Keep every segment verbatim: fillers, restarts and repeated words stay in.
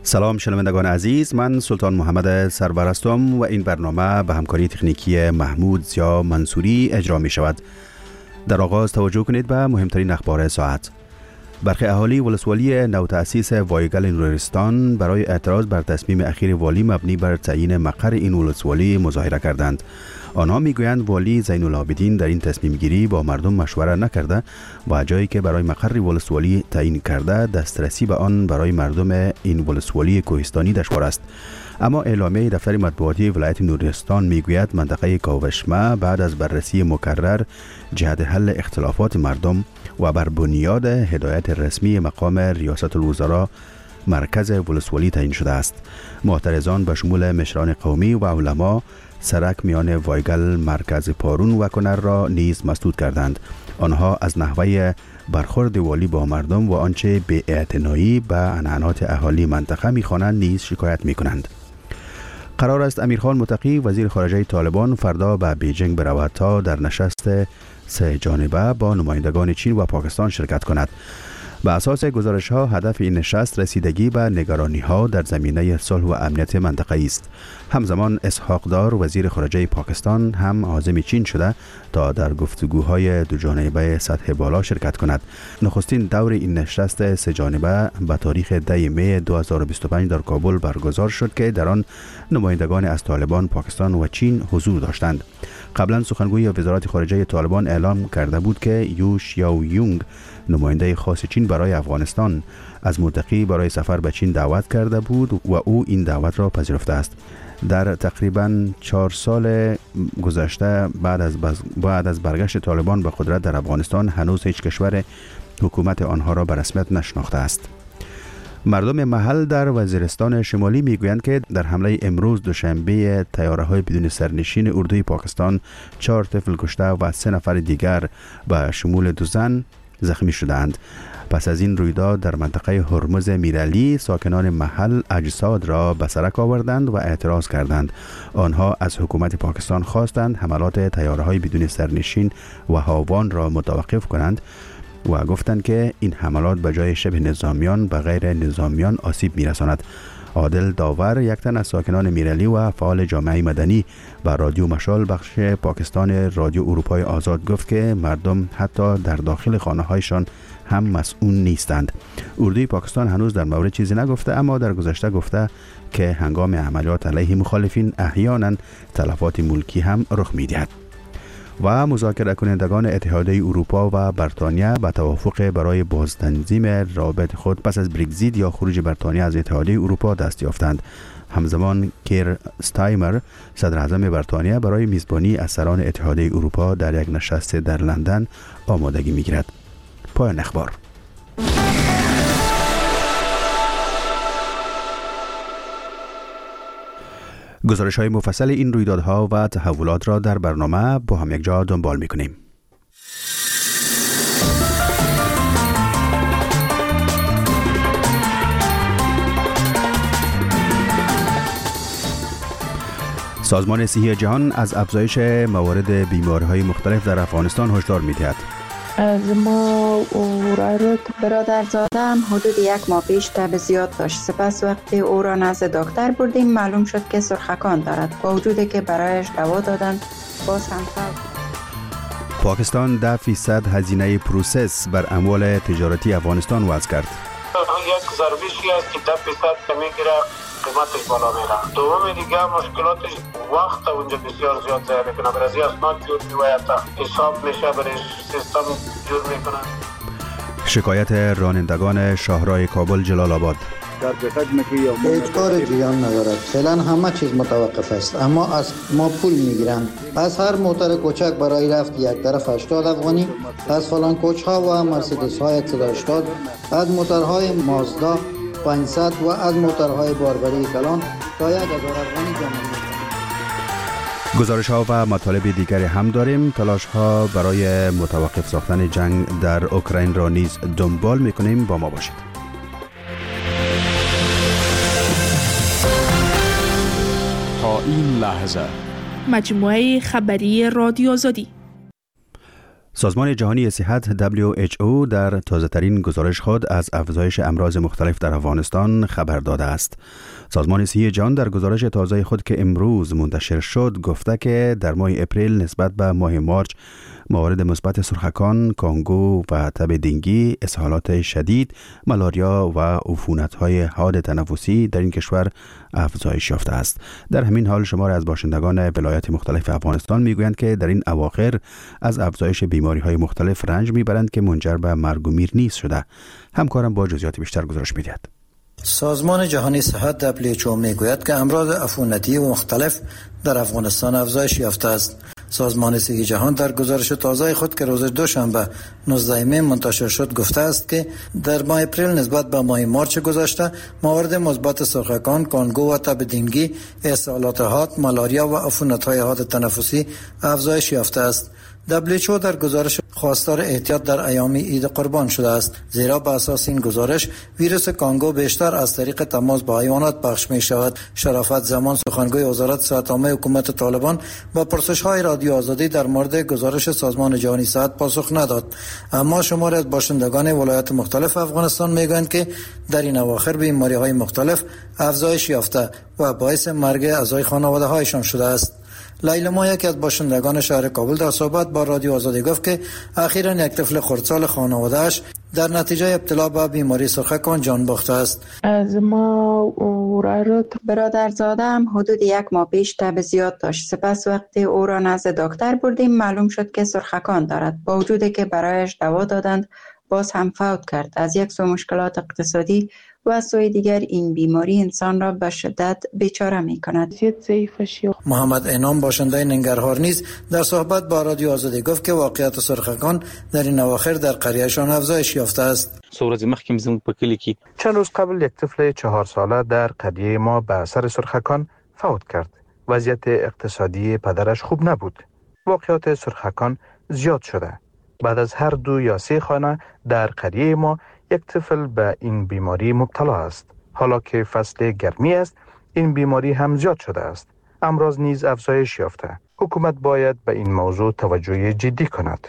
سلام شنوندگان عزیز، من سلطان محمد سرور هستم و این برنامه به همکاری تکنیکی محمود زیا منصوری اجرا می شود. در آغاز توجه کنید به مهمترین اخبار ساعت. برخی اهالی ولسوالی نوتأسیس وایگل نورستان برای اعتراض بر تصمیم اخیر والی مبنی بر تعیین مقر این ولسوالی مظاهره کردند. آنها میگویند والی زین العابدین در این تصمیم گیری با مردم مشوره نکرده و جایی که برای مقر ولسوالی تعیین کرده دسترسی به آن برای مردم این ولسوالی کوهستانی دشوار است. اما اعلامیه دفتر مطبوعاتی ولایت نورستان میگوید منطقه کاوشمه بعد از بررسی مکرر جهت حل اختلافات مردم و بر بنیاد هدایت رسمی مقام ریاست الوزراء مرکز ولسوالی تعیین شده است. معترضان به شمول مشران قومی و علما سرک میان وایگل مرکز پارون و کنر را نیز مسدود کردند. آنها از نحوه برخورد والی با مردم و آنچه به اعتنایی به عنعنات اهالی منطقه میخوانند نیز شکایت میکنند. قرار است امیرخان متقی وزیر خارجه طالبان فردا به بیجینگ برود تا در نشست سه جانبه با نمایندگان چین و پاکستان شرکت کند. به اساس گزارش ها هدف این نشست رسیدگی به نگرانی ها در زمینه صلح و امنیت منطقه است. همزمان اسحاق دار وزیر خارجه پاکستان هم عازم چین شده تا در گفتگوهای دو جانبه سطح بالا شرکت کند. نخستین دور این نشست سه جانبه به تاریخ ده می دو هزار و بیست و پنج در کابل برگزار شد که در آن نمایندگان از طالبان، پاکستان و چین حضور داشتند. قبلا سخنگوی وزارت خارجه طالبان اعلام کرده بود که یو شیاو یونگ نماینده خاص چین برای افغانستان از متقی برای سفر به چین دعوت کرده بود و او این دعوت را پذیرفته است. در تقریباً چهار سال گذشته بعد از بعد از برگشت طالبان به قدرت در افغانستان هنوز هیچ کشور حکومت آنها را به رسمیت نشناخته است. مردم محل در وزیرستان شمالی میگویند که در حمله امروز دوشنبه طیاره‌های بدون سرنشین اردوی پاکستان چهار طفل کشته و سه نفر دیگر به شمول دو زن زخمی شدند. پس از این رویداد در منطقه هرمز میرعلی ساکنان محل اجساد را به سرک آوردند و اعتراض کردند. آنها از حکومت پاکستان خواستند حملات طیاره‌های بدون سرنشین و هاوان را متوقف کنند و گفتند که این حملات به جای شبه نظامیان به غیر نظامیان آسیب میرساند. عادل داور یک تن از ساکنان میرعلی و فعال جامعه مدنی به رادیو مشال بخش پاکستان رادیو اروپای آزاد گفت که مردم حتی در داخل خانه‌هایشان هم مسئول نیستند. اردوی پاکستان هنوز در مورد چیزی نگفته، اما در گذشته گفته که هنگام عملیات علیه مخالفین احیانا تلفات ملکی هم رخ می‌دهد. و مذاکره کنندگان اتحادیه اروپا و بریتانیا به توافق برای بازتنظیم روابط خود پس از برگزیت یا خروج بریتانیا از اتحادیه اروپا دست یافتند. همزمان کیر استایمر صدر اعظم بریتانیا برای میزبانی از سران اتحادیه اروپا در یک نشست در لندن آمادگی می‌گیرد. پایان اخبار. گزارش های مفصل این رویدادها و تحولات را در برنامه با هم یک جا دنبال می کنیم. سازمان صحی جهان از افزایش موارد بیماری‌های مختلف در افغانستان هشدار می‌دهد. از ما او برادرزادم حدود یک ماه پیش تب زیاد داشت. سپس وقتی او را نزد دکتر بردیم معلوم شد که سرخکان دارد. با وجودی که برایش دوا دادند باز هم فرق. پاکستان ده فیصد هزینه پروسس بر اموال تجارتی افغانستان وضع کرد. یک سرویسی است که ده فیصد کمی گیره قیمتش بالا میره. دوم دیگه مشکلاتش وقت اونجا بسیار زیاد ضایع میکنه. برای اسناد جور میوید حساب میشه برای سیستم جور میکنن. شکایت رانندگان شاهراه کابل جلال آباد. هیچ کار جریان ندارد. فعلا همه چیز متوقف است، اما از ما پول میگیرند. از هر موتر کوچک برای رفت یک طرف هشتاد افغانی، از فلان کوچ ها و مرسدس های صد و هشتاد، از موترهای مازدا پانصد و از موترهای باربری کلان تا یک هزار افغانی جمع. گزارش ها و مطالب دیگری هم داریم. تلاش ها برای متوقف ساختن جنگ در اوکراین را نیز دنبال میکنیم. با ما باشید. تا این لحظه مجموعه خبری رادیو آزادی. سازمان جهانی صحت دبلیو اچ او در تازه‌ترین گزارش خود از افزایش امراض مختلف در افغانستان خبر داده است. سازمان صحی جهان در گزارش تازه خود که امروز منتشر شد گفته که در ماه اپریل نسبت به ماه مارچ موارد مثبت سرخکان، کانگو و تب دنگی، اسهالات شدید، ملاریا و عفونت‌های حاد تنفسی در این کشور افزایش یافته است. در همین حال شمار از باشندگان ولایات مختلف افغانستان میگویند که در این اواخر از افزایش بیماری‌های مختلف رنج میبرند که منجر به مرگ و میر نیز شده. همکارم با جزئیات بیشتر گزارش می‌دهد. سازمان جهانی صحت دبلیو اچ او میگوید که امراض عفونتی و مختلف در افغانستان افزایش یافته است. سازمان صحی جهان در گزارش تازه خود که روز دوشنبه نوزده می منتشر شد گفته است که در ماه اپریل نسبت به ماه مارچ گذشته موارد مثبت سرخکان، کانگو و تب دنگی، اسهالات حاد، ملاریا و عفونت‌های حاد تنفسی افزایش یافته است. دبلیو اچ او در گزارش خواستار احتیاط در ایام عید قربان شده است، زیرا بر اساس این گزارش ویروس کانگو بیشتر از طریق تماس با حیوانات پخش می شود. شرافت زمان سخنگوی وزارت صحت عامه حکومت طالبان با پرسش‌های رادیو آزادی در مورد گزارش سازمان جهانی صحت پاسخ نداد، اما شماری از باشندگان ولایات مختلف افغانستان میگویند که در این اواخر بیماری‌های مختلف افزایش یافته و باعث مرگ اعضای خانواده‌هایشان شده است. لیلا ما یکی از باشندگان شهر کابل در صحبت با رادیو آزادی گفت که اخیراً یک طفل خردسال خانواده‌اش در نتیجه ابتلا به بیماری سرخکان جان باخته است. از ما برادرزاده‌ام حدود یک ماه پیش تب زیاد داشت. سپس وقتی او را نزد دکتر بردیم معلوم شد که سرخکان دارد. با وجودی که برایش دوا دادند باز هم فوت کرد. از یک سو مشکلات اقتصادی و از سوی دیگر این بیماری انسان را به شدت بیچاره می کند. محمد انعام باشنده ننگرهار نیز در صحبت با رادیو آزادی گفت که واقعیت سرخکان در این اواخر در قریهشان افزایش یافته است. چند روز قبل یک طفل چهار ساله در قریه ما به اثر سرخکان فوت کرد. وضعیت اقتصادی پدرش خوب نبود. واقعیت سرخکان زیاد شده. بعد از هر دو یا سه خانه در قریه ما یک طفل به این بیماری مبتلا است. حالا که فصل گرمی است این بیماری هم زیاد شده است. امراض نیز افزایش یافته. حکومت باید به این موضوع توجه جدی کند.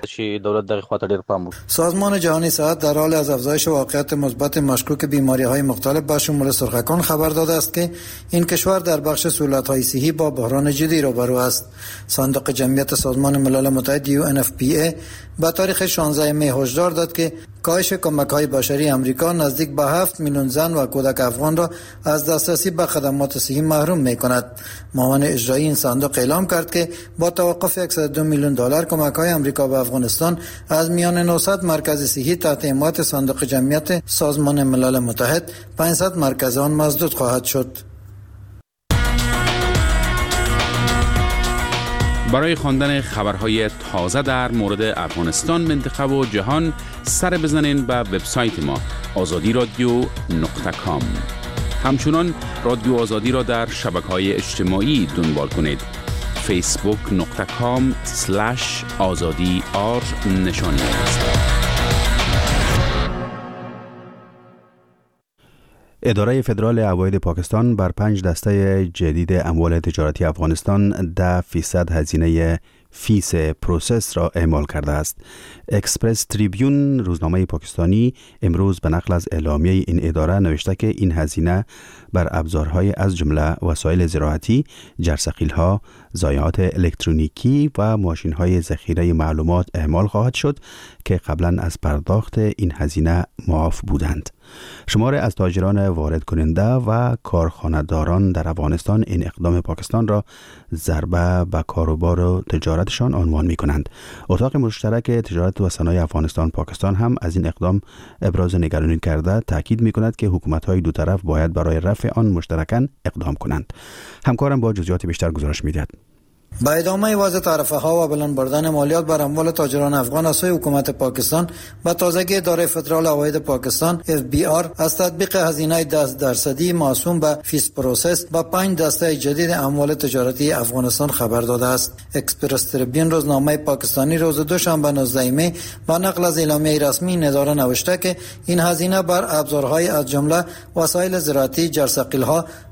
سازمان جهانی صحت در حال از افزایش واقعیت مثبت مشکوک بیماری‌های مختلف به شمول سرخکان خبر داده است که این کشور در بخش سهولت‌های صحی با بحران جدی روبرو است. صندوق جمعیت سازمان ملل متحد یو ان اف پی ای با تاریخ شانزده می هشدار داد که کاهش کمک‌های بشری امریکا نزدیک به هفت میلیون زن و کودک افغان را از دسترسی به خدمات صحی محروم می‌کند. معاون اجرایی این صندوق اعلام کرد که با توقف صد و دو میلیون دلار کمک‌های امریکا به افغانستان از میان نهصد مرکز صحی تحت حمایت صندوق جمعیت سازمان ملل متحد پانصد مرکز آن مسدود خواهد شد. برای خواندن خبرهای تازه در مورد افغانستان، منطقه و جهان سر بزنین به وبسایت ما آزادی رادیو نقطه کام. همچنان رادیو آزادی را در شبکه‌های اجتماعی دنبال کنید. فیسبوک نقطه کام سلش آزادی آر نشانی است. اداره فدرال عواید پاکستان بر پنج دسته جدید اموال تجارتی افغانستان ده فیصد هزینه فیس پروسس را اعمال کرده است. اکسپرس تریبیون روزنامه پاکستانی امروز به نقل از اعلامیه این اداره نوشته که این هزینه بر ابزارهای از جمله وسایل زراعتی، جرثقیل‌ها، ضایعات الکترونیکی و ماشین‌های ذخیره معلومات اعمال خواهد شد که قبلا از پرداخت این هزینه معاف بودند. شماره از تاجران وارد کننده و کارخانه‌داران در افغانستان این اقدام پاکستان را ضربه به کاروبار و تجارتشان عنوان می‌کنند. اتاق مشترک تجارت و صنایع افغانستان پاکستان هم از این اقدام ابراز نگرانی کرده تاکید می‌کند که حکومت‌های دو طرف باید برای رفع آن مشترکاً اقدام کنند. همکارم با جزئیات بیشتر گزارش می‌دهد. با ادامه وضع تعرفه ها و بلند بردن مالیات بر اموال تاجران افغان از سوی حکومت پاکستان، با تازگی اداره فدرال عواید پاکستان اف بی آر از تطبیق هزینه ده درصدی موسوم به فیس پروسس با پنج دسته جدید اموال تجارتی افغانستان خبر داده است. اکسپرس تریبیون روزنامه پاکستانی روز دوشنبه نوزده می با نقل از اعلامیه رسمی این اداره نوشته که این هزینه بر ابزارهای از جمله وسایل زراعتی، جرثقیل‌ها،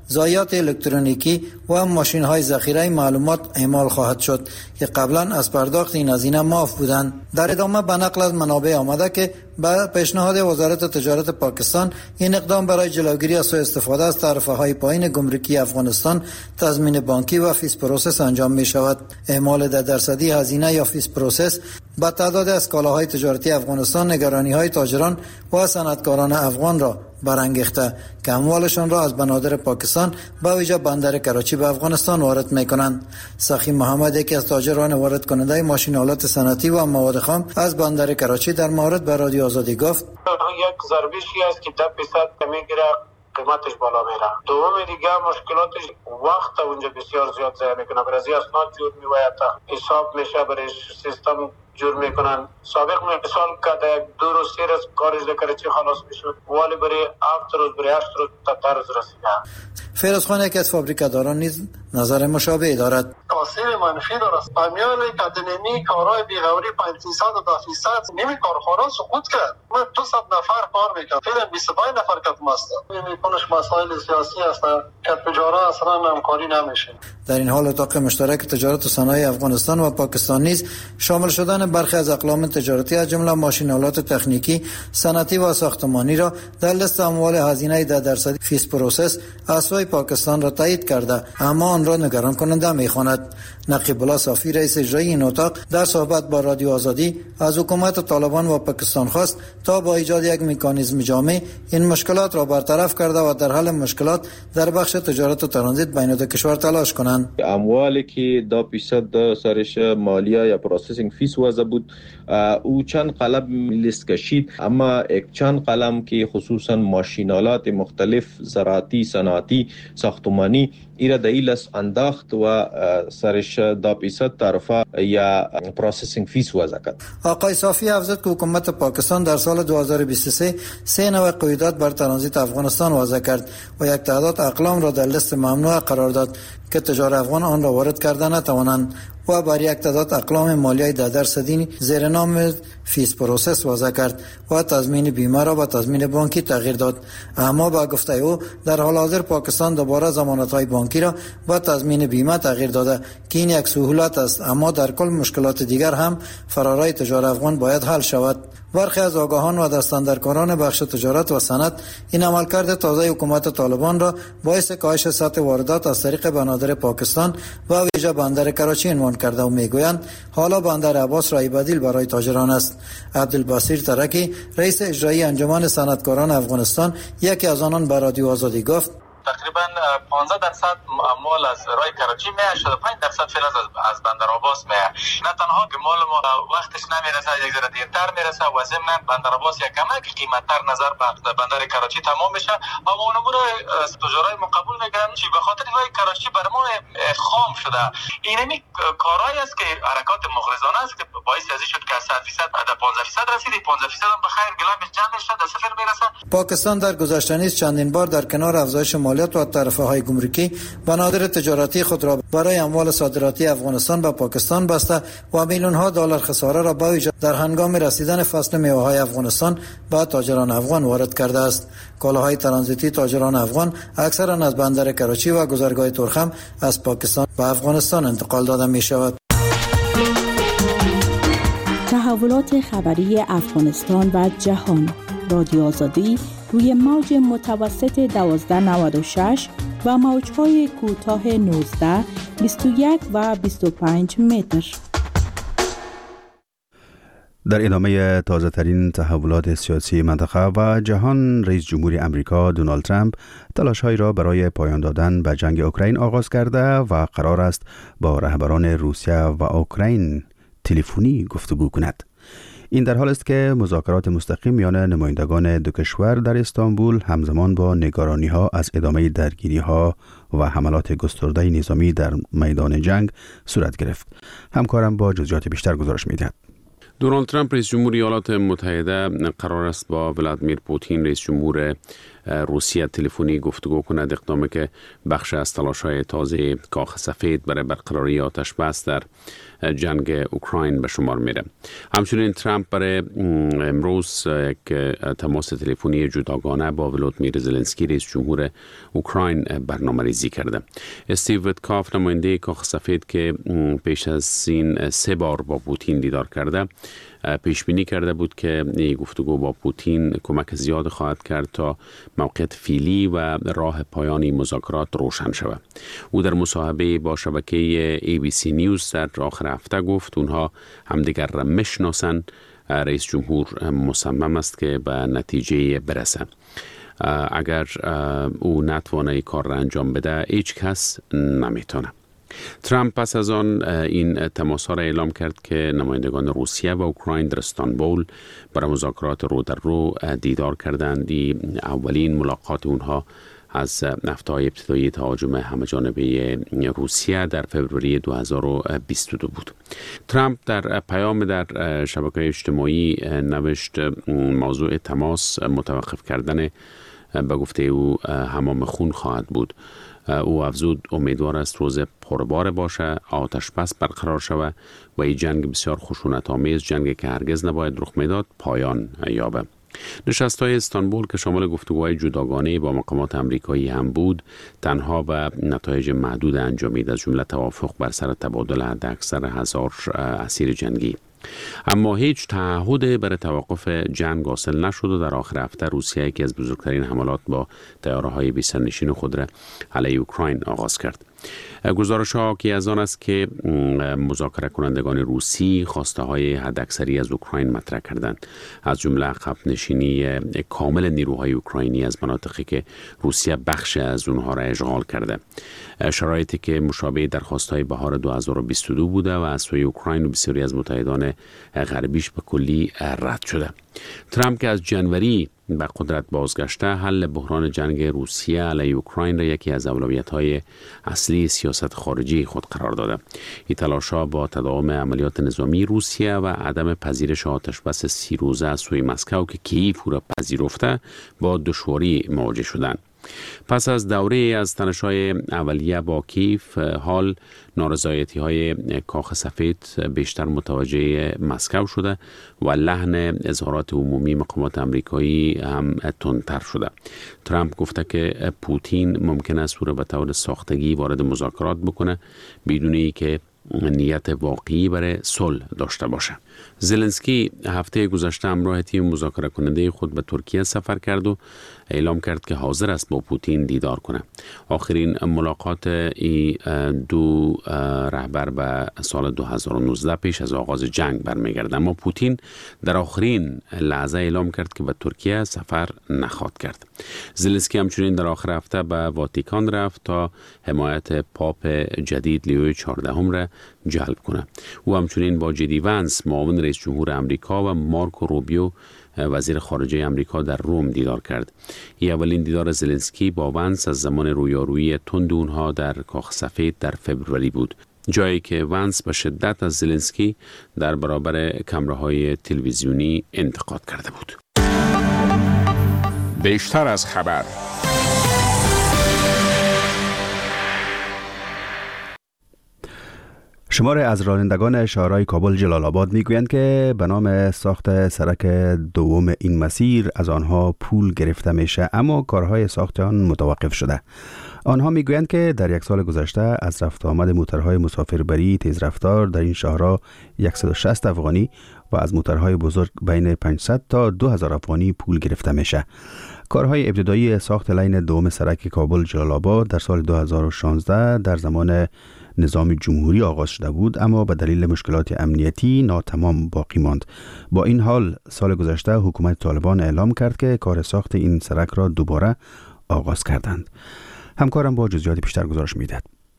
ضایعات الکترونیکی و ماشین‌های ذخیره معلومات اعمال خواهد شد که قبلا از پرداخت این هزینه معاف بودند. در ادامه به نقل از منابع آمده که با پیشنهاد وزارت تجارت پاکستان این اقدام برای جلوگیری از سوء استفاده از تعرفه‌های پایین گمرکی افغانستان تضمین بانکی و فیس پروسس انجام می شود. اعمال ده درصدی هزینه یا فیس پروسس با تعداد از کالاهای تجارتی افغانستان نگرانی‌های تاجران و صنعتکاران افغان را برانگیخته که اموالشان را از بنادر پاکستان به ویژه بندر کراچی به افغانستان وارد می‌کنند. سخی محمد، یکی از تاجران وارد کننده ماشین‌آلات صنعتی و مواد خام از بندر کراچی، در مورد به رادیو آزادی گفت: یک ضربشی است که ده درصد کمی گیره، قیمتش بالا میره. دوم دیگه مشکلاتش وقت اونجا بسیار زیاد ضایع میکنه. برای اسناد جور میوید، حساب میشه، برای سیستم جور میکنن. سابق مثال که دو روز سه روز کارش در کراچی خلاص میشد، ولی برای هفت روز برای هشت روز تا ده روز رسیده. فیروز خان، یکی از فابریکاداران، نیز نظر مشابهی دارد. تاثیر منفی دارد. پامیال کدنمی کارهای بیغوری پنج درصد و ده درصد نمی کارخانه سقوط کرد. من دو صد نفر کار میکنم، فعلا بیست و پنج نفر کتم است. میکنش مسائل سیاسی است که تجارت اصلا همکاری نمیشه. در این حال اتاق مشترک تجارت و صنایع افغانستان و پاکستان نیز شامل شدن برخی از اقلام تجارتی از جمله ماشین‌آلات تکنیکی، صنعتی و ساختمانی را در لیست اموال هزینه ده درصدی فیس پروسس از سوی پاکستان را تایید کرده، اما آن را نگران کننده می‌خواند. نقیب الله صافی، رئیس اجرایی این اتاق، در صحبت با رادیو آزادی از حکومت طالبان و پاکستان خواست تا با ایجاد یک مکانیزم جامع این مشکلات را برطرف کرده و در حل مشکلات در بخش تجارت و ترانزیت بین دو کشور تلاش کنند. اموالی که دو درصد سرش مالیه یا پروسسینگ فیس وضع بود، او چند قلم لیست کشید، اما یک چند قلم که خصوصا ماشینالات مختلف زراعتی، صنعتی، ساختمانی ایرا دایلس انداخت و سرش دو درصد تعرفه یا پروسسینگ فیس وضع کرد. آقای صافی افزود که حکومت پاکستان در سال دو هزار و بیست و سه سه نوع قیودات بر ترانزیت افغانستان وضع کرد و یک تعداد اقلام را در لیست ممنوع قرار داد که تجار افغان آن را وارد کردن نتوانند و بر یک تعداد اقلام مالیه ده درصدی زیر نام فیس پروسس وضع کرد و تضمین بیمه را به تضمین بانکی تغییر داد. اما با گفته او در حال حاضر پاکستان دوباره ضمانت‌های بانکی را به تضمین بیمه تغییر داده که این یک سهولت است، اما در کل مشکلات دیگر هم فرارای تجار افغان باید حل شود. برخی از آگاهان و دستاندرکاران بخش تجارت و صنعت این عملکرد تازه حکومت طالبان را باعث کاهش سطح واردات از طریق بنادر پاکستان و ویژه بندر کراچی عنوان کرده و میگویند حالا بندر عباس رای بدیل برای تاجران است. عبدالبصیر ترکی، رئیس اجرایی انجمن صنعتکاران افغانستان، یکی از آنان به رادیو آزادی گفت: تقریبا پانزده درصد اموال از رای کراچی میاد، شصت و پنج درصد فعلا از از بندر عباس میاد. نه تنها که مال ما وقتش نمیرسه، یک ذره دیرتر میرسه و ضمن بندر عباس یک کمک قیمتتر نظر به بندر کراچی تمام میشه. اما اونمون تجارای ما قبول میکنن چی به خاطر رای کراچی بر ما خام شده. اینمی کارایی است که حرکات مغرضانه است که باعث ازی شد که از صد درصد تا پانزده درصد رسید. پانزده درصد هم بخیر گلمش جمع شد، در صفر میرسه. پاکستان در گذشته نیز چندین بار در کنار افزایش مالیات و تعرفه‌های گمرکی بنادر تجارتی خود را برای اموال صادراتی افغانستان به پاکستان بسته و میلیون‌ها دلار خساره را به ویژه در هنگام رسیدن فصل میوه‌های افغانستان به تاجران افغان وارد کرده است. کالاهای ترانزیتی تاجران افغان اکثرا از بندر کراچی و گذرگاه ترخم از پاکستان به افغانستان انتقال داده می شود. تحولات خبری افغانستان و جهان، رادیو آزادی روی موج متوسط دوازده نود و شش و موج‌های کوتاه نوزده، بیست و یک و بیست و پنج متر. در ادامه تازه ترین تحولات سیاسی منطقه و جهان، رئیس جمهوری امریکا دونالد ترامپ تلاش‌هایی را برای پایان دادن به جنگ اوکراین آغاز کرده و قرار است با رهبران روسیه و اوکراین تلفنی گفتگو کند. این در حال است که مذاکرات مستقیم میان نمایندگان دو کشور در استانبول همزمان با نگرانی‌ها از ادامه درگیری‌ها و حملات گسترده نظامی در میدان جنگ صورت گرفت. همکارم با جزئیات بیشتر گزارش می‌دهد. دونالد ترامپ رئیس جمهور ایالات متحده قرار است با ولادیمیر پوتین رئیس جمهور روسیه تلفنی گفتگو کند، اقدامی که بخش از تلاش‌های تازه کاخ سفید برای برقراری آتش بس در جنگ اوکراین به شمار میره. همچنین ترامپ برای امروز یک تماس تلفنی جداگانه با ولودیمیر زلنسکی رئیس جمهور اوکراین برنامه‌ریزی کرده. استیو ویتکاف نماینده کاخ سفید که پیش از این سه بار با پوتین دیدار کرده پیش بینی کرده بود که این گفتگو با پوتین کمک زیاد خواهد کرد تا موقعیت فعلی و راه پایانی مذاکرات روشن شود. او در مصاحبه با شبکه ای بی سی نیوز در آخر هفته گفت اونها همدیگر را میشناسند. رئیس جمهور مصمم است که به نتیجه برسه. اگر او نتوانه کار را انجام بده هیچ کس نمیتونه. ترامپ پس از آن این تماس ها را اعلام کرد که نمایندگان روسیه و اوکراین در استانبول برای مذاکرات رو در رو دیدار کردند. اولین ملاقات اونها از هفته‌های ابتدایی تهاجم همه‌جانبه روسیه در فوریه دو هزار و بیست و دو بود. ترامپ در پیام در شبکه‌های اجتماعی نوشت موضوع تماس متوقف کردن به گفته او حمام خون خواهد بود. او افزود امیدوار است روز پربار باشه، آتش بس برقرار شود و این جنگ بسیار خشونت آمیز، جنگی که هرگز نباید رخ میداد، پایان یابه. نشست‌های استانبول که شامل گفتگوهای جداگانه با مقامات آمریکایی هم بود، تنها به نتایج محدود انجامید، از جمله توافق بر سر تبادل حداکثر هزار اسیر جنگی. اما هیچ تعهد برای توقف جنگ حاصل نشد و در آخر هفته روسیه یکی از بزرگترین حملات با طیاره‌های بی سرنشین خود را علیه اوکراین آغاز کرد. گزارش ها حاکی از آن است که مذاکره کنندگان روسی خواسته های حداکثری از اوکراین مطرح کردند، از جمله عقب نشینی کامل نیروهای اوکراینی از مناطقی که روسیه بخش از اونها را اشغال کرده، شرایطی که مشابه درخواست های بهار دو هزار و بیست و دو بوده و از سوی اوکراین و بسیاری از متحدان غربیش به کلی رد شده. ترامپ که از جنوری به قدرت بازگشته، حل بحران جنگ روسیه علیه اوکراین را یکی از اولویت‌های اصلی سیاست خارجی خود قرار داده. این تلاش‌ها با تداوم عملیات نظامی روسیه و عدم پذیرش آتش بس سی روزه از سوی مسکو که کییف او را پذیرفته با دشواری مواجه شدند. پس از دوره از تنش‌های اولیه با کیف، حال نارضایتی های کاخ سفید بیشتر متوجه مسکو شده و لحن اظهارات عمومی مقامات آمریکایی هم تندتر شده. ترامپ گفته که پوتین ممکن است او را به طور ساختگی وارد مذاکرات بکنه بدون اینکه نیت واقعی برای صلح داشته باشه. زلنسکی هفته گذشته همراه تیم مذاکره کننده خود به ترکیه سفر کرد و اعلام کرد که حاضر است با پوتین دیدار کنه. آخرین ملاقات این دو رهبر به سال دو هزار و نوزده پیش از آغاز جنگ برمیگرد، اما پوتین در آخرین لحظه اعلام کرد که به ترکیه سفر نخواهد کرد. زلنسکی همچنین در آخر هفته به واتیکان رفت تا حمایت پاپ جدید لیو چهاردهم را جلب کنه. او همچنین با جدی ونس معاون رئیس جمهور امریکا و مارکو روبیو وزیر خارجه امریکا در روم دیدار کرد. این اولین دیدار زلنسکی با ونس از زمان رویارویی تند اونها در کاخ سفید در فوریه بود، جایی که ونس به شدت از زلنسکی در برابر کامراهای تلویزیونی انتقاد کرده بود. بیشتر از خبر. شمار از رانندگان شهرهای کابل جلال آباد میگویند که به نام ساخت سرک دوم این مسیر از آنها پول گرفته میشه، اما کارهای ساخت آن متوقف شده. آنها میگویند که در یک سال گذشته از رفت آمد موتورهای مسافربری تیز رفتار در این شهرها صد و شصت افغانی و از موتورهای بزرگ بین پانصد تا دو هزار افغانی پول گرفته میشه. کارهای ابتدایی ساخت لین دوم سرک کابل جلال آباد در سال دو هزار و شانزده در زمان نظام جمهوری آغاز شده بود، اما به دلیل مشکلات امنیتی ناتمام باقی ماند. با این حال سال گذشته حکومت طالبان اعلام کرد که کار ساخت این سرک را دوباره آغاز کردند. همکارم با جزئیات بیشتر گزارش میدهد.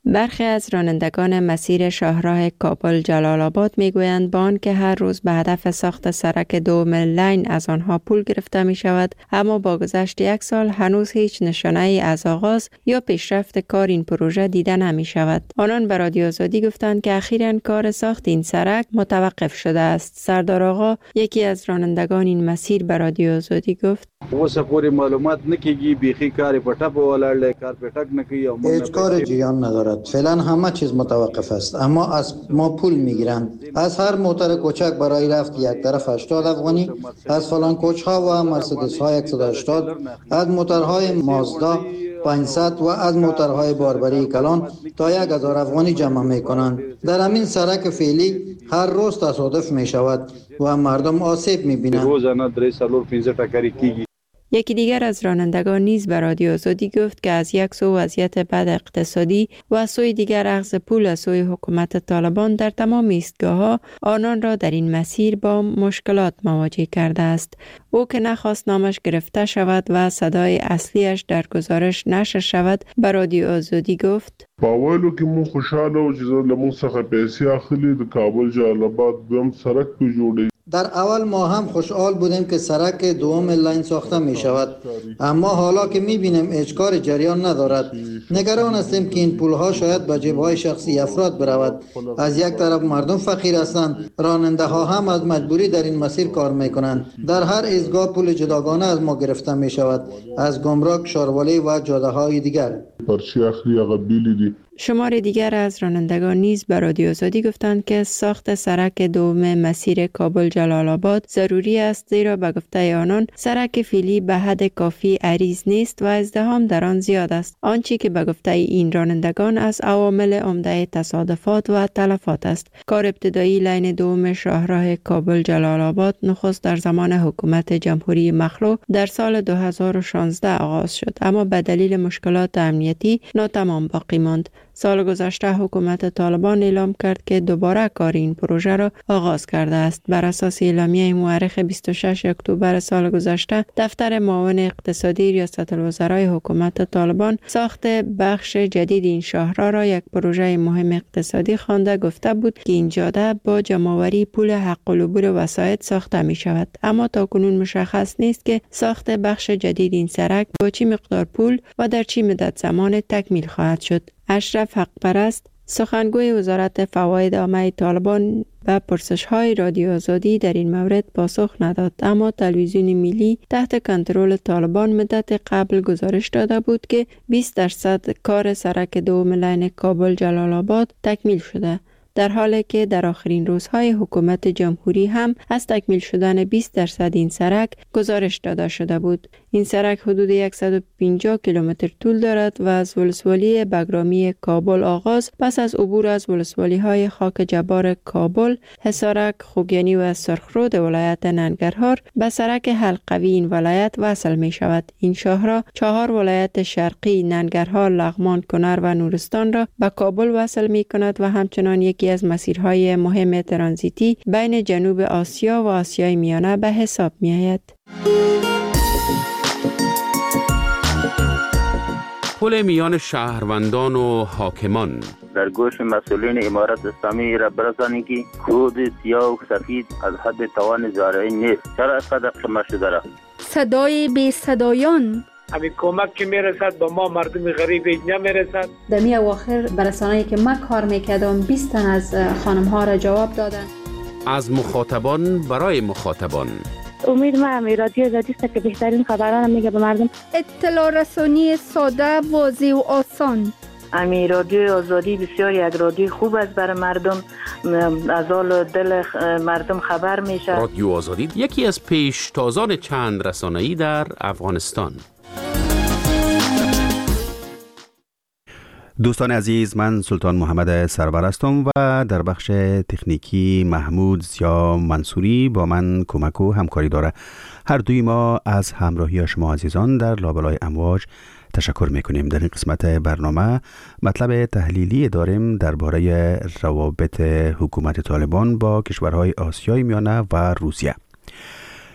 برخی از رانندگان مسیر شاهراه کابل جلال آباد میگویند با آنکه هر روز به هدف ساخت سرک دوم لین از آنها پول گرفته می شود، اما با گذشت یک سال هنوز هیچ نشانه ای از آغاز یا پیشرفت کار این پروژه دیده نمی شود. آنان به رادیو آزادی گفتند که اخیراً کار ساخت این سرک متوقف شده است. سردار آقا، یکی از رانندگان این مسیر، به رادیو آزادی گفت: واسه پوری معلومات نکیږي، بیخی کاری پټه ولاړ، کار پټک نکي او هیچ کار جریان ندارد. فعلا همه چیز متوقف است، اما از ما پول میگیرند. از هر موتر کوچک برای رفت یک طرف هشتاد افغانی، از فلان کوچ ها و مرسدس ها صد و هشتاد، از موترهای مازدا پانصد و از موترهای باربری کلان تا یک هزار افغانی جمع می کنند. در همین سرک فعلی هر روز تصادف می شود و مردم آسیب می بینند. روزانه درې څلور پنځه ټکرې کیږي. یکی دیگر از رانندگان نیز به رادیو آزادی گفت که از یک سو وضعیت بد اقتصادی و از سوی دیگر اخذ پول از سوی حکومت طالبان در تمام ایستگاه‌ها آنان را در این مسیر با مشکلات مواجه کرده است. او که نخواست نامش گرفته شود و صدای اصلیش در گزارش نشر شود، به رادیو آزادی گفت: باولو کې مو خوشاله او چې زموږ څخه پیسې اخلي د کابل جلال آباد دوم سرک په جوړي. در اول ما هم خوشحال بودیم که سرک دوم لین ساخته می شود، اما حالا که می بینیم هیچ کار جریان ندارد، نگران هستیم که این پولها شاید به جیب‌های شخصی افراد برود. از یک طرف مردم فقیر هستند، راننده ها هم از مجبوری در این مسیر کار می کنند. در هر ایستگاه پول جداگانه از ما گرفته می شود، از گمرک، شاروالی و جاده های دیگر. پرچی اخری هغه بیلی دي. شمار دیگر از رانندگان نیز به رادیو آزادی گفتند که ساخت سرک دوم مسیر کابل جلال آباد ضروری است، زیرا به گفته آنان سرک فعلی به حد کافی عریض نیست و ازدحام در آن زیاد است. آنچه که به گفته این رانندگان از عوامل عمده تصادفات و تلفات است. کار ابتدایی لین دوم شاهراه کابل جلال آباد نخست در زمان حکومت جمهوری مخلوع در سال دو هزار و شانزده آغاز شد، اما به دلیل مشکلات امنیتی ناتمام باقی ماند. سال گذشته حکومت طالبان اعلام کرد که دوباره کار این پروژه را آغاز کرده است. بر اساس اعلامیه مورخ بیست و ششم اکتبر سال گذشته، دفتر معاون اقتصادی ریاست الوزرای حکومت طالبان ساخت بخش جدید این شاهراه را یک پروژه مهم اقتصادی خوانده گفته بود که این جاده با جمع‌آوری پول حق العبور وسایط ساخته می شود، اما تاکنون مشخص نیست که ساخت بخش جدید این سرک با چه مقدار پول و در چه مدت زمان تکمیل خواهد شد. اشرف حق پرست، سخنگوی وزارت فواید عامه طالبان، به پرسش‌های رادیو آزادی در این مورد پاسخ نداد، اما تلویزیون ملی تحت کنترل طالبان مدت قبل گزارش داده بود که بیست درصد کار سرک دوم لین کابل جلال آباد تکمیل شده، در حالی که در آخرین روزهای حکومت جمهوری هم از تکمیل شدن بیست درصد این سرک گزارش داده شده بود. این سرک حدود صد و پنجاه کیلومتر طول دارد و از ولسوالی بگرامی کابل آغاز پس از عبور از ولسوالی های خاک جبار کابل، حصارک، خوگیانی و سرخرود ولایت ننگرهار به سرک حلقوی این ولایت وصل می شود. این شاهراه چهار ولایت شرقی ننگرهار، لغمان، کنر و نورستان را به کابل وصل می کند و همچنان یکی از مسیرهای مهم ترانزیتی بین جنوب آسیا و آسیای میانه به حساب می آید. پل میان شهروندان و حاکمان در گوش مسئولین امارت اسلامی را برسانید که کود سیاه و سفید از حد توان زارعی نیست. چرا اینقدر قمه شده را؟ صدای بی صدایان همین کمک که میرسد به ما مردم غریب نمیرسد. در می اواخر برسانه‌ای که من کار میکردم بیست تن از خانم ها را جواب دادن. از مخاطبان برای مخاطبان. امید ما هم رادیو آزادی است که بهترین خبران میگه به مردم. اطلاع رسانی ساده، واضح و آسان. امی رادیو آزادی بسیار یک رادیو خوب است برای مردم، از حال دل مردم خبر میشه. رادیو آزادی یکی از پیشتازان چند رسانه‌ای در افغانستان. دوستان عزیز، من سلطان محمد سرور هستم و در بخش تکنیکی محمود زیا منصوری با من کمک و همکاری داره. هر دوی ما از همراهی شما عزیزان در لابلای امواج تشکر میکنیم. در این قسمت برنامه مطلب تحلیلی داریم درباره روابط حکومت طالبان با کشورهای آسیای میانه و روسیه.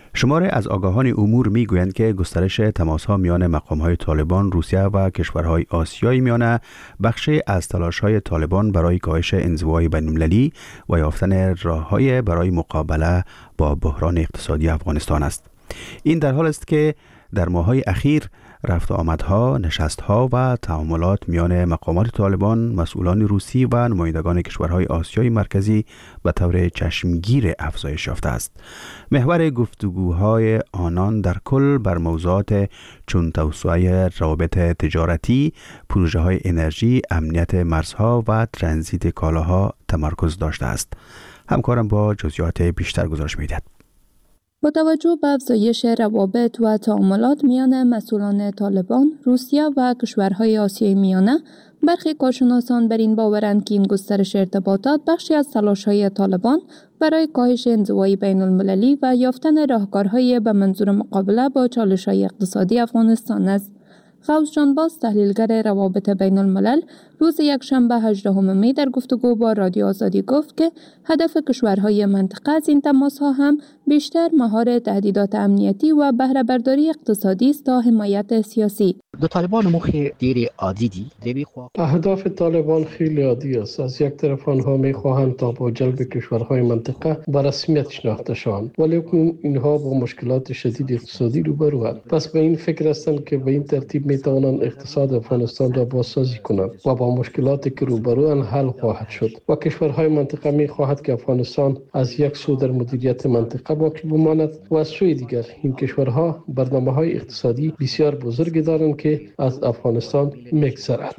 شماره از آگاهان امور میگویند که گسترش تماس‌ها میان مقام‌های طالبان، روسیه و کشورهای آسیای میانه بخشی از تلاش‌های طالبان برای کاهش انزوای بین‌المللی و یافتن راه‌های برای مقابله با بحران اقتصادی افغانستان است. این در حال است که در ماه‌های اخیر رفت و آمدها، نشستها و تعاملات میان مقامات طالبان، مسئولان روسی و نمایندگان کشورهای آسیای مرکزی به طور چشمگیر افزایش یافته است. محور گفتگوهای آنان در کل بر موضوعات چون توسعه روابط تجارتی، پروژه های انرژی، امنیت مرزها و ترانزیت کالاها تمرکز داشته است. همکارم با جزئیات بیشتر گزارش می‌دهد. با توجه به افزایش روابط و تعاملات میان مسئولان طالبان، روسیه و کشورهای آسیای میانه، برخی کارشناسان بر این باورند که این گسترش ارتباطات بخشی از تلاش‌های طالبان برای کاهش انزوای بین‌المللی و یافتن راهکارهای به منظور مقابله با چالش‌های اقتصادی افغانستان است. غوث جانباز، تحلیلگر روابط بین الملل، روز یکشنبه هجدهم می در گفتگو با رادیو آزادی گفت که هدف کشورهای منطقه از این تماس‌ها هم بیشتر مهار تهدیدات امنیتی و بهره برداری اقتصادی است تا حمایت سیاسی. دو طالبان مخ دیر عادی دی. اهداف طالبان خیلی عادی است. از یک طرف آنها می‌خواهند تا با جلب کشورهای منطقه به رسمیت شناخته شوند، ولی اینها با مشکلات شدید اقتصادی روبروند. پس به این فکر هستند که به این ترتیب می‌توانند اقتصاد افغانستان را بازسازی کنند و با مشکلاتی که روبروان حل خواهد شد. و کشورهای منطقه می‌خواهد که افغانستان از یک سو در مدیریت منطقه باقی بماند و از سوی دیگر این کشورها برنامه‌های اقتصادی بسیار بزرگی دارند که از افغانستان می‌گذرد.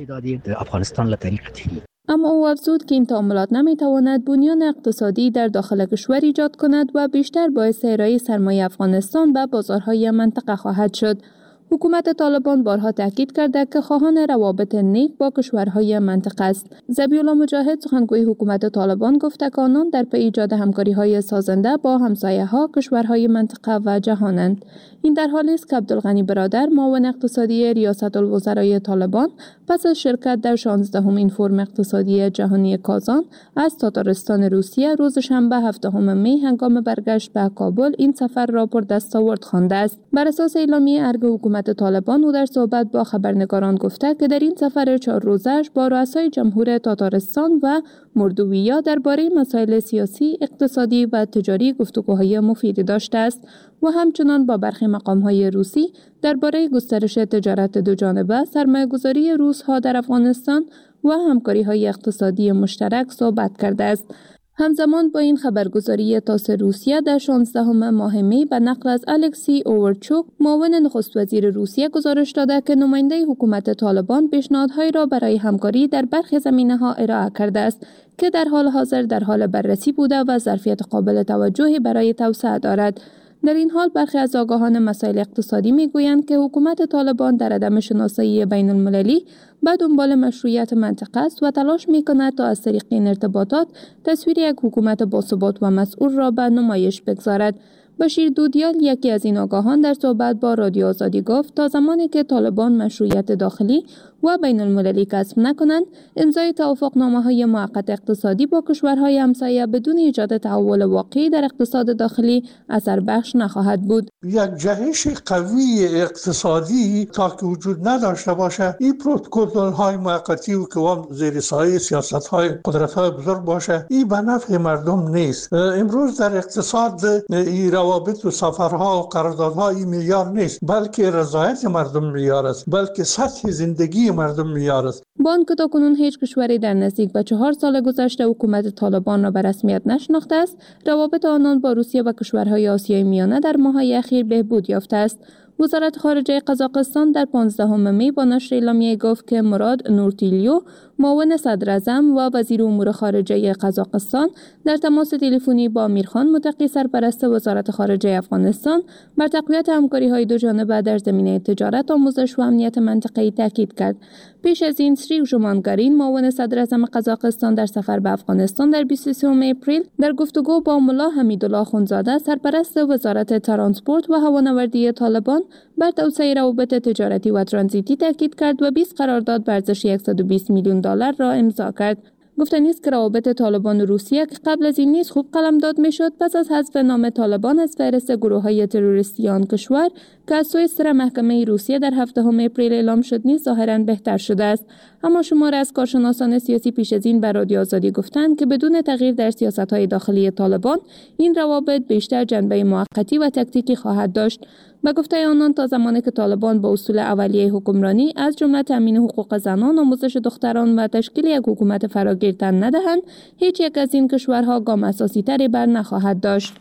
اما او افزود که این تعاملات نمی‌تواند بنیان اقتصادی در داخل کشور ایجاد کند و بیشتر باعث ارائه سرمایه افغانستان به بازارهای منطقه خواهد شد. حکومت طالبان بارها تاکید کرده که خواهان روابط نیک با کشورهای منطقه است. ذبیح‌الله مجاهد، سخنگوی حکومت طالبان، گفته که آنان در پی ایجاد همکاری‌های سازنده با همسایه‌ها، کشورهای منطقه و جهانند. این در حالی است که عبدالغنی برادر، معاون اقتصادی ریاست الوزرای طالبان، پس از شرکت در شانزدهمین فورم اقتصادی جهانی کازان از تاتارستان روسیه روز شنبه هفدهم می هنگام برگشت به کابل این سفر را پر دستاورد خوانده است. بر اساس اعلامیه ارگ حکومت طالبان، او در صحبت با خبرنگاران گفته که در این سفر چهار روزه‌اش با رؤسای جمهور تاتارستان و مردویه درباره مسائل سیاسی، اقتصادی و تجاری گفتگوهای مفیدی داشته است و همچنان با برخی مقام‌های روسی درباره گسترش تجارت دوجانبه، سرمایه‌گذاری روس‌ها در افغانستان و همکاری‌های اقتصادی مشترک صحبت کرده است. همزمان با این خبرگزاری تاس روسیه در شانزدهم ماه می به نقل از الکسی اوورچوک، معاون نخست وزیر روسیه، گزارش داده که نماینده حکومت طالبان پیشنهادهایی را برای همکاری در برخی زمینه‌ها ارائه کرده است که در حال حاضر در حال بررسی بوده و ظرفیت قابل توجهی برای توسعه دارد. در این حال برخی از آگاهان مسائل اقتصادی میگویند که حکومت طالبان در عدم شناسایی بین المللی به دنبال مشروعیت منطقه است و تلاش میکند تا از طریق این ارتباطات تصویر یک حکومت باثبات و مسئول را به نمایش بگذارد. بشیر دودیال، یکی از این آگاهان، در صحبت با رادیو آزادی گفت تا زمانی که طالبان مشروعیت داخلی و بین المللی کسب نکنند، امضای توافقنامه‌های موقت اقتصادی با کشورهای همسایه بدون ایجاد تحول واقعی در اقتصاد داخلی اثر بخش نخواهد بود. یک جهش قوی اقتصادی تا که وجود نداشته باشه، این پروتکل‌های موقتی و که هم زیر سایه سیاست‌های قدرت‌های بزرگ باشه، این به نفع مردم نیست. امروز در اقتصاد این روابط و سفرها و قراردادها این معیار نیست، بلکه رضایت مردم معیار است، بلکه سطح زندگی مردم معیار است. با آنکه تاکنون هیچ کشوری در نزدیک به چهار سال گذشته حکومت طالبان را به رسمیت نشناخته است، روابط آنان با روسیه و کشورهای آسیای میانه در ماه‌های اخیر بهبود یافته است. وزارت خارجه قزاقستان در پانزدهم می با نشر اعلامیه گفت که مراد نورتیلیو، معاون صدر اعظم و وزیر امور خارجه قزاقستان، در تماس تلفنی با امیرخان متقی، سرپرست وزارت خارجه افغانستان، بر تقویت همکاری‌های دوجانبه در زمینه تجارت، آموزش و امنیت منطقه‌ای تاکید کرد. پیش از این سری ژومانگارین، معاون صدر اعظم قزاقستان، در سفر به افغانستان در بیست و سوم اپریل در گفتگو با ملا حمیدالله اخوندزاده، سرپرست وزارت ترانسپورت و هوانوردی طالبان، بر توسعه روابط تجارتی و ترانزیتی تاکید کرد و بیست قرارداد به ارزش صد و بیست میلیون دلار را امضا کرد. گفتنی است که روابط طالبان و روسیه که قبل از این نیز خوب قلمداد میشد، پس از حذف نام طالبان از فهرست گروه‌های تروریستی آن کشور که از سوی سر محکمه روسیه در هفتم اپریل اعلام شد نیز ظاهراً بهتر شده است. اما شمار از کارشناسان سیاسی پیش از این بر رادیو آزادی گفتند که بدون تغییر در سیاست‌های داخلی طالبان این روابط بیشتر جنبه موقتی و تکتیکی خواهد داشت. به گفته آنان تا زمانی که طالبان با اصول اولیه حکمرانی از جمله تامین حقوق زنان، آموزش دختران و تشکیل یک حکومت فراگیر تن ندهند، هیچ یک از این کشورها گام اساسی تری بر نخواهد داشت.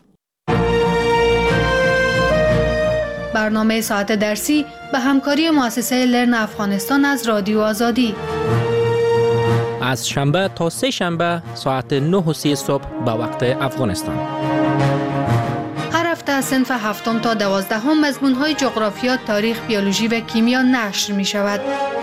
برنامه ساعت درسی به همکاری مؤسسه لرن افغانستان از رادیو آزادی از شنبه تا سه شنبه ساعت نه و سی صبح به وقت افغانستان. هر هفته از صنف هفتم تا دوازدهم مضمون‌های جغرافیا، تاریخ، بیولوژی و کیمیا نشر می شود.